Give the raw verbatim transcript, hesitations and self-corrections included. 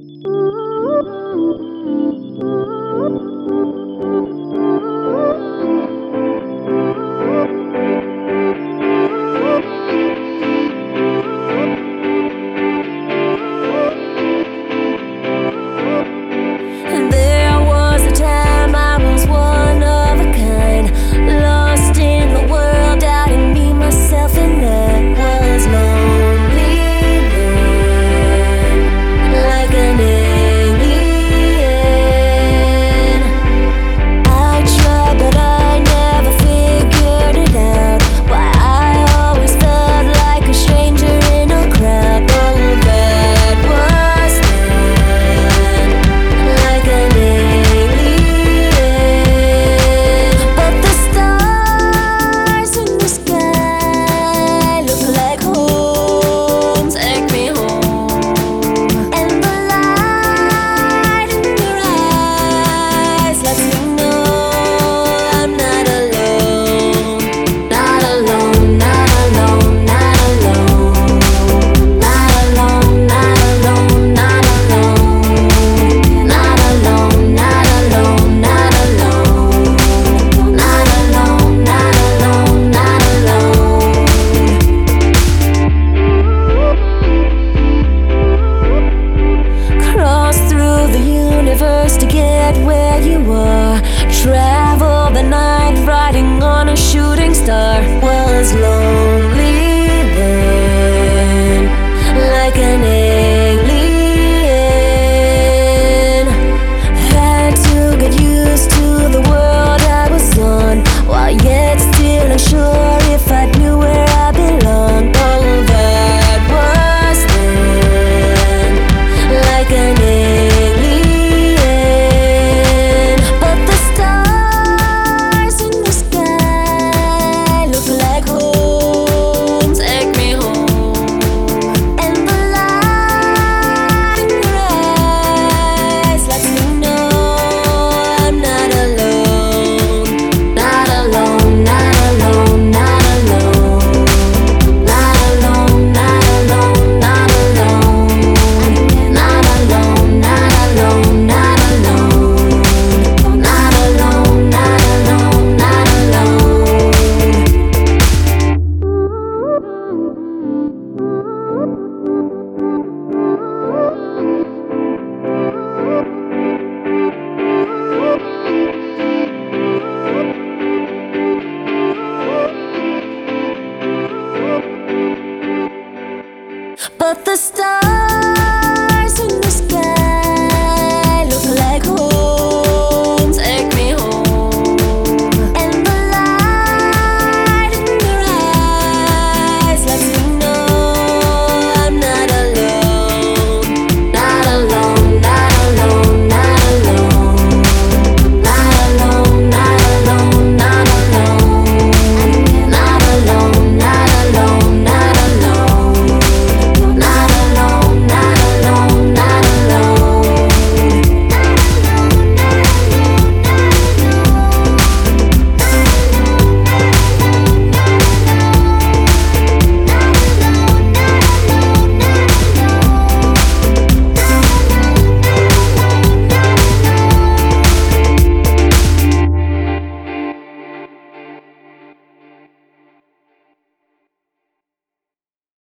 There was a time I was one of a kind, lost in the world, doubting me, myself, and that was lonely then, like an alien. I tried, but I never figured it out, why I always felt like a stranger in a crowd. Oh, that was then, like an alien. But the stars in the sky look like home, take me home. And the light in your eyes lets me know I'm not alone. Not alone, not alone, not alone. Not alone, not alone, not alone. Not alone, not alone, not alone. Not alone, not alone, not alone. Cross through the universe to get where you are. Travel the night riding on a shooting star. Was lonely then, like an alien. Had to get used to the world I was on, while yet still unsure if I knew where I belonged. Oh, that was then, like an